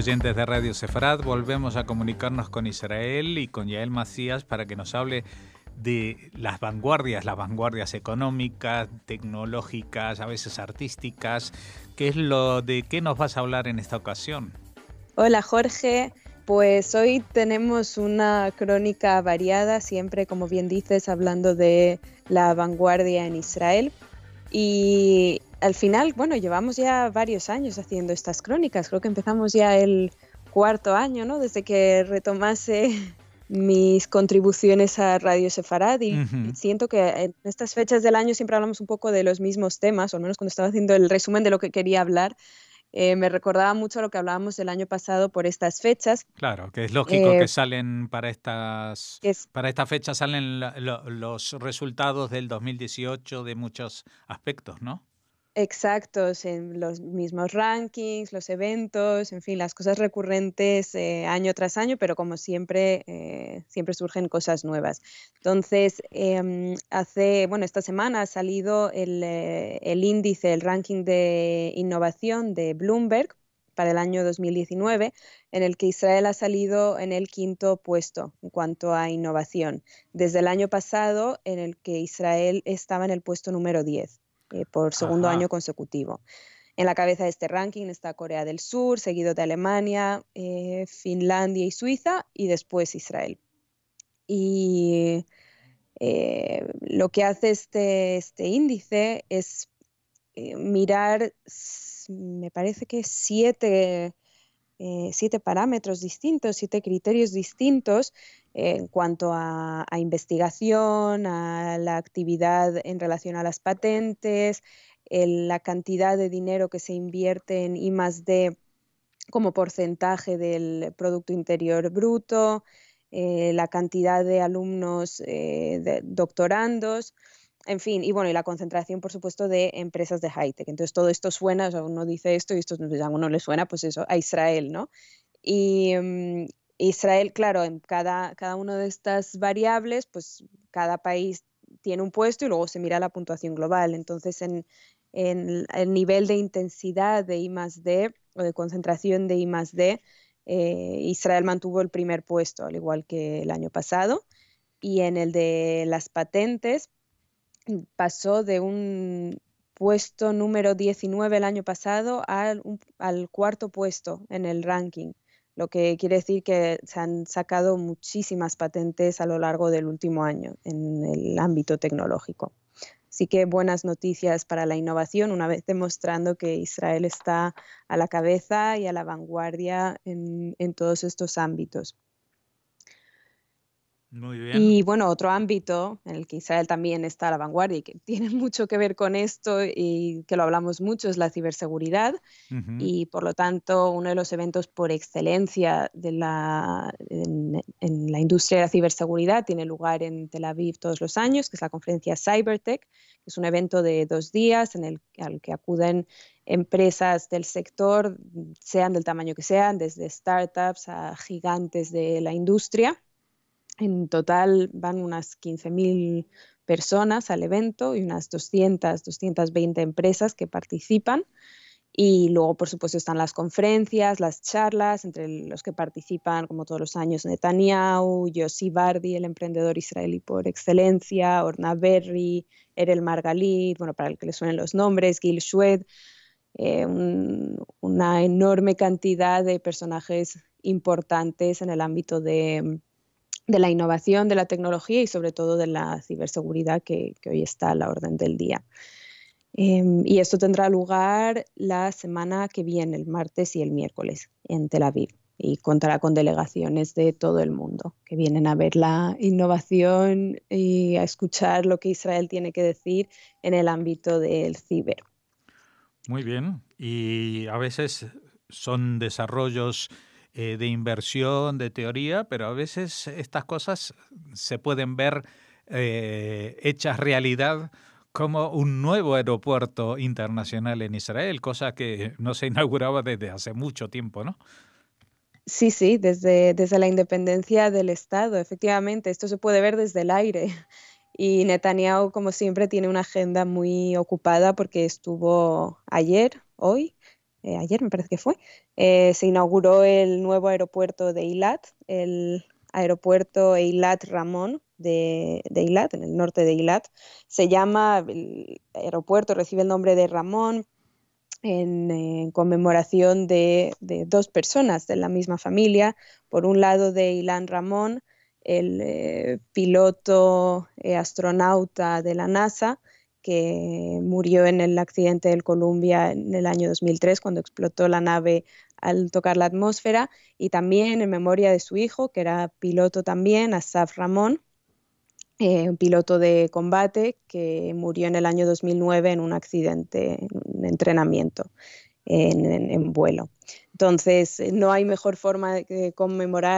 oyentes de Radio Sefarad, volvemos a comunicarnos con Israel y con Yael Macías para que nos hable de las vanguardias económicas, tecnológicas, a veces artísticas. ¿De qué nos vas a hablar en esta ocasión? Hola Jorge, pues hoy tenemos una crónica variada, siempre como bien dices, hablando de la vanguardia en Israel. Y al final, bueno, llevamos ya varios años haciendo estas crónicas, creo que empezamos ya el cuarto año, ¿no? Desde que retomase mis contribuciones a Radio Sefarad y siento que en estas fechas del año siempre hablamos un poco de los mismos temas, o al menos cuando estaba haciendo el resumen de lo que quería hablar. Me recordaba mucho lo que hablábamos el año pasado por estas fechas. Claro, que es lógico que salen para estas fechas salen los resultados del 2018 de muchos aspectos, ¿no? Exactos, en los mismos rankings, los eventos, en fin, las cosas recurrentes año tras año, pero como siempre, siempre surgen cosas nuevas. Entonces, esta semana ha salido el índice, el ranking de innovación de Bloomberg para el año 2019, en el que Israel ha salido en el 5º puesto en cuanto a innovación, desde el año pasado en el que Israel estaba en el puesto número 10. Por segundo año consecutivo. En la cabeza de este ranking está Corea del Sur, seguido de Alemania, Finlandia y Suiza, y después Israel. Y lo que hace este índice es mirar, me parece que 7 parámetros distintos, 7 criterios distintos en cuanto a investigación, a la actividad en relación a las patentes, la cantidad de dinero que se invierte en I+D como porcentaje del Producto Interior Bruto, la cantidad de alumnos de doctorandos, en fin, y bueno, y la concentración, por supuesto, de empresas de high-tech. Entonces, todo esto suena, o sea, uno dice esto y esto a uno le suena, pues eso, a Israel, ¿no? Y Israel, claro, en cada una de estas variables, pues cada país tiene un puesto y luego se mira la puntuación global. Entonces, en el nivel de intensidad de I+D o de concentración de I+D, Israel mantuvo el primer puesto, al igual que el año pasado. Y en el de las patentes, pasó de un puesto número 19 el año pasado al 4º puesto en el ranking, lo que quiere decir que se han sacado muchísimas patentes a lo largo del último año en el ámbito tecnológico. Así que buenas noticias para la innovación, una vez demostrando que Israel está a la cabeza y a la vanguardia en todos estos ámbitos. Muy bien. Y bueno, otro ámbito en el que Israel también está a la vanguardia y que tiene mucho que ver con esto y que lo hablamos mucho es la ciberseguridad. Y por lo tanto uno de los eventos por excelencia en la industria de la ciberseguridad tiene lugar en Tel Aviv todos los años, que es la conferencia Cybertech, que es un evento de 2 días al que acuden empresas del sector, sean del tamaño que sean, desde startups a gigantes de la industria. En total van unas 15.000 personas al evento y unas 220 empresas que participan. Y luego, por supuesto, están las conferencias, las charlas, entre los que participan, como todos los años, Netanyahu, Yossi Bardi, el emprendedor israelí por excelencia, Orna Berry, Erel Margalit, bueno, para el que le suenen los nombres, Gil Shwed, una enorme cantidad de personajes importantes en el ámbito de la innovación, de la tecnología y sobre todo de la ciberseguridad que hoy está a la orden del día. Y esto tendrá lugar la semana que viene, el martes y el miércoles, en Tel Aviv. Y contará con delegaciones de todo el mundo que vienen a ver la innovación y a escuchar lo que Israel tiene que decir en el ámbito del ciber. Muy bien. Y a veces son desarrollos de inversión, de teoría, pero a veces estas cosas se pueden ver hechas realidad, como un nuevo aeropuerto internacional en Israel, cosa que no se inauguraba desde hace mucho tiempo, ¿no? Sí, desde la independencia del Estado, efectivamente, esto se puede ver desde el aire. Y Netanyahu, como siempre, tiene una agenda muy ocupada porque estuvo hoy, ayer me parece que fue, se inauguró el nuevo aeropuerto de Eilat, el aeropuerto Eilat Ramón de Eilat, en el norte de Eilat. Se llama, el aeropuerto recibe el nombre de Ramón en conmemoración de dos personas de la misma familia. Por un lado, de Ilan Ramón, el piloto astronauta de la NASA, que murió en el accidente del Columbia en el año 2003, cuando explotó la nave al tocar la atmósfera, y también en memoria de su hijo, que era piloto también, Asaf Ramón, un piloto de combate que murió en el año 2009 en un accidente, en un entrenamiento en vuelo. Entonces, no hay mejor forma de conmemorar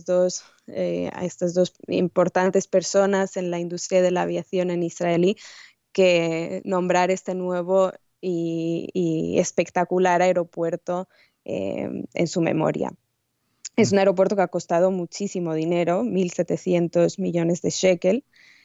a estas dos importantes personas en la industria de la aviación en israelí que nombrar este nuevo y espectacular aeropuerto en su memoria. Es un aeropuerto que ha costado muchísimo dinero, 1.700 millones de shekel,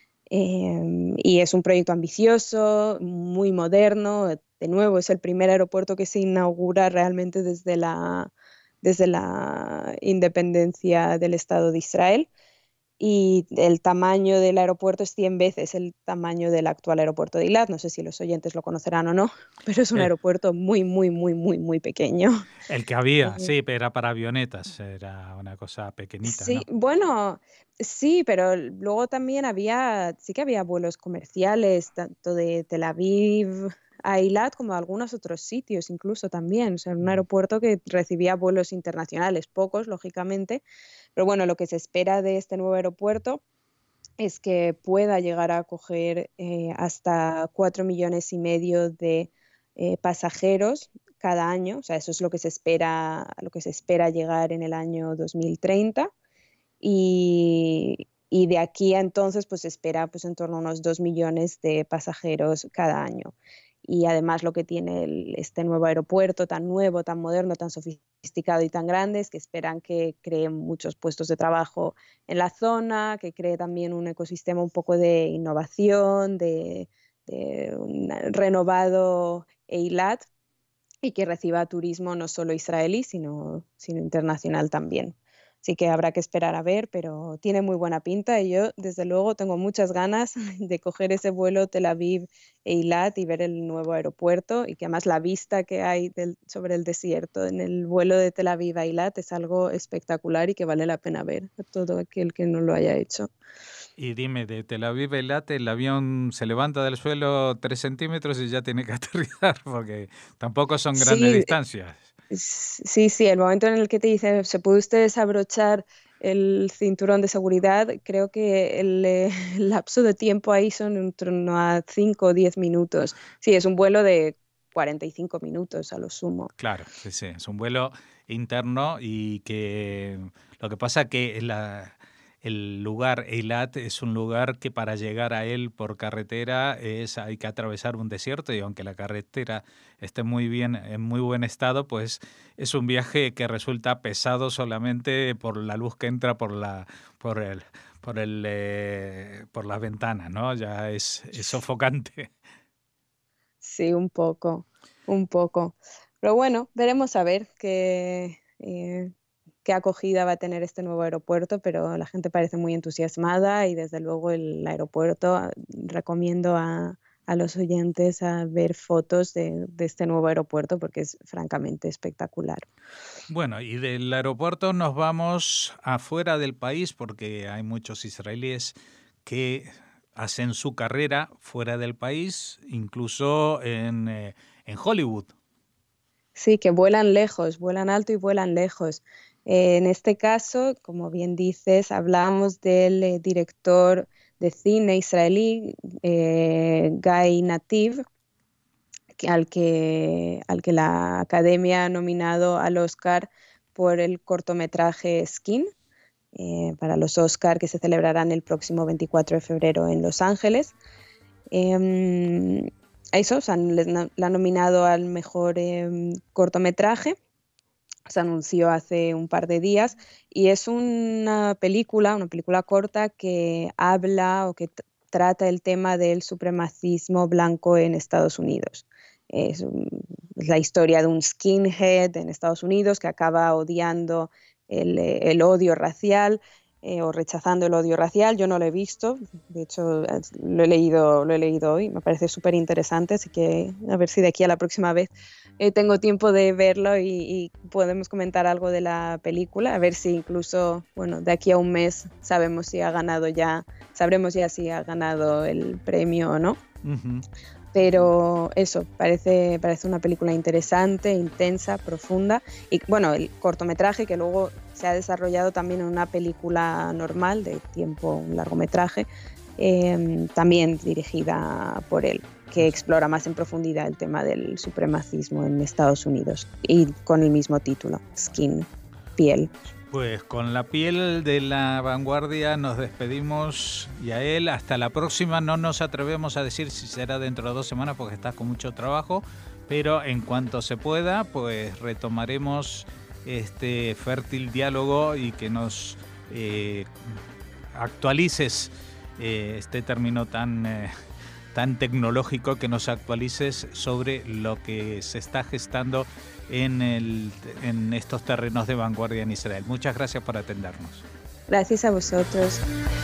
y es un proyecto ambicioso, muy moderno. De nuevo, es el primer aeropuerto que se inaugura realmente desde la independencia del Estado de Israel. Y el tamaño del aeropuerto es 100 veces el tamaño del actual aeropuerto de Eilat. No sé si los oyentes lo conocerán o no, pero es un Eh, aeropuerto muy, muy, muy, muy, muy pequeño. el que había, Eh, sí, pero era para avionetas, era una cosa pequeñita, Sí, ¿no? bueno, sí, pero luego también sí que había vuelos comerciales, tanto de Tel Aviv a Eilat como a algunos otros sitios incluso también. O sea, un Mm. aeropuerto que recibía vuelos internacionales, pocos, lógicamente, pero bueno, lo que se espera de este nuevo aeropuerto es que pueda llegar a acoger hasta 4,5 millones de pasajeros cada año. O sea, eso es lo que se espera llegar en el año 2030. Y de aquí a entonces pues se espera pues en torno a unos 2 millones de pasajeros cada año. Y además lo que tiene este nuevo aeropuerto tan nuevo, tan moderno, tan sofisticado y tan grande es que esperan que cree muchos puestos de trabajo en la zona, que cree también un ecosistema un poco de innovación, de un renovado Eilat, y que reciba turismo no solo israelí, sino internacional también. Así que habrá que esperar a ver, pero tiene muy buena pinta y yo, desde luego, tengo muchas ganas de coger ese vuelo Tel Aviv-Eilat y ver el nuevo aeropuerto, y que además la vista que hay sobre el desierto en el vuelo de Tel Aviv-Eilat es algo espectacular y que vale la pena ver a todo aquel que no lo haya hecho. Y dime, de Tel Aviv a Eilat, el avión se levanta del suelo 3 centímetros y ya tiene que aterrizar, porque tampoco son grandes Sí, distancias. sí, sí, el momento en el que te dice, ¿se puede usted desabrochar el cinturón de seguridad? Creo que el lapso de tiempo ahí son en torno a 5 o 10 minutos. Sí, es un vuelo de 45 minutos a lo sumo. Claro, sí, sí, es un vuelo interno y que lo que pasa que el lugar Eilat es un lugar que para llegar a él por carretera hay que atravesar un desierto, y aunque la carretera esté muy bien, en muy buen estado, pues es un viaje que resulta pesado solamente por la luz que entra por el por las ventanas, ¿no? Ya es sofocante. Sí, un poco, un poco. Pero bueno, veremos a ver qué acogida va a tener este nuevo aeropuerto, pero la gente parece muy entusiasmada y desde luego el aeropuerto, recomiendo a los oyentes a ver fotos de este nuevo aeropuerto porque es francamente espectacular. Bueno, y del aeropuerto nos vamos afuera del país porque hay muchos israelíes que hacen su carrera fuera del país, incluso en Hollywood. Sí, que vuelan lejos, vuelan alto y vuelan lejos. En este caso, como bien dices, hablamos del director de cine israelí, Guy Nativ, al que la Academia ha nominado al Oscar por el cortometraje Skin, para los Oscar que se celebrarán el próximo 24 de febrero en Los Ángeles. Eh, Eso, o sea, la han nominado al mejor cortometraje. Se anunció hace un par de días y es una película corta que habla o que trata el tema del supremacismo blanco en Estados Unidos. es la historia de un skinhead en Estados Unidos que acaba odiando el odio racial o rechazando el odio racial. Yo no lo he visto, de hecho lo he leído hoy, me parece súper interesante, así que a ver si de aquí a la próxima vez tengo tiempo de verlo y podemos comentar algo de la película, a ver si incluso, bueno, de aquí a un mes sabremos ya si ha ganado el premio o no. Ujú. Pero eso, parece una película interesante, intensa, profunda. Y bueno, el cortometraje que luego se ha desarrollado también en una película normal de tiempo, un largometraje, también dirigida por él, que explora más en profundidad el tema del supremacismo en Estados Unidos y con el mismo título, Skin, piel. Pues con la piel de La Vanguardia nos despedimos, Yael. Hasta la próxima. No nos atrevemos a decir si será dentro de 2 semanas porque estás con mucho trabajo, pero en cuanto se pueda, pues retomaremos este fértil diálogo y que nos actualices este término tan tecnológico, que nos actualices sobre lo que se está gestando en estos terrenos de vanguardia en Israel. Muchas gracias por atendernos. Gracias a vosotros.